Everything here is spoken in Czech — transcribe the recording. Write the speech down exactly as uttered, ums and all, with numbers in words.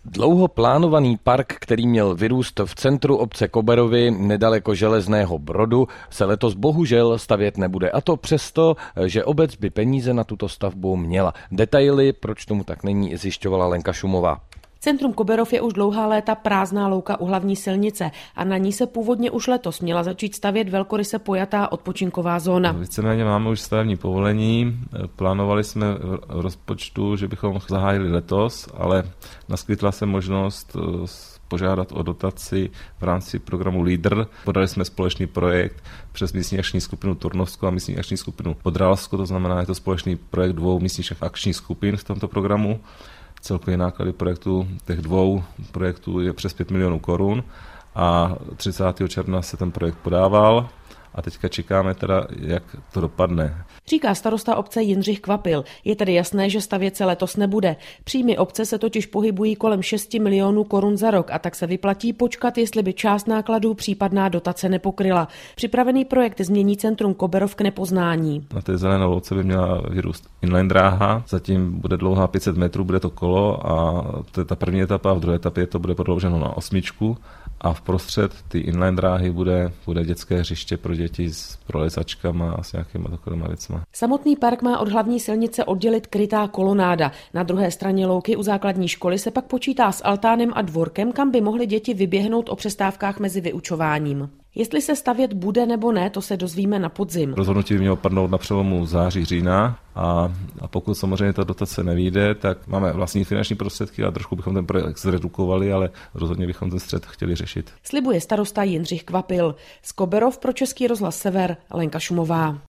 Dlouho plánovaný park, který měl vyrůst v centru obce Koberovy nedaleko Železného Brodu, se letos bohužel stavět nebude. A to přesto, že obec by peníze na tuto stavbu měla. Detaily, proč tomu tak není, zjišťovala Lenka Šumová. Centrum Koberov je už dlouhá léta prázdná louka u hlavní silnice a na ní se původně už letos měla začít stavět velkoryse pojatá odpočinková zóna. Víceméně máme už stavební povolení, plánovali jsme v rozpočtu, že bychom zahájili letos, ale naskytla se možnost požádat o dotaci v rámci programu LEADER. Podali jsme společný projekt přes místní akční skupinu Turnovsko a místní akční skupinu Podrálsko, to znamená, je to společný projekt dvou místních akčních skupin v tomto programu. Celkový náklady projektu, těch dvou projektů je přes pět milionů korun a třicátého června se ten projekt podával a teďka čekáme teda, jak to dopadne. Říká starosta obce Jindřich Kvapil. Je tedy jasné, že stavět se letos nebude. Příjmy obce se totiž pohybují kolem šesti milionů korun za rok a tak se vyplatí počkat, jestli by část nákladů případná dotace nepokryla. Připravený projekt změní centrum Koberov k nepoznání. Na té zelené louce by měla vyrůst inline dráha, zatím bude dlouhá pět set metrů, bude to kolo a to je ta první etapa a v druhé etapě to bude prodlouženo na osmičku a vprostřed ty inline dráhy bude, bude dětské hřiště pro děti s prolezačkama a s nějakýma takovýma věcma. Samotný park má od hlavní silnice oddělit krytá kolonáda. Na druhé straně louky u základní školy se pak počítá s altánem a dvorkem, kam by mohly děti vyběhnout o přestávkách mezi vyučováním. Jestli se stavět bude nebo ne, to se dozvíme na podzim. Rozhodnutí by mělo padnout na přelomu září října a, a pokud samozřejmě ta dotace nevyjde, tak máme vlastní finanční prostředky a trošku bychom ten projekt zredukovali, ale rozhodně bychom ten střed chtěli řešit. Slibuje starosta Jindřich Kvapil. Z Koberov pro Český rozhlas Sever Lenka Šumová.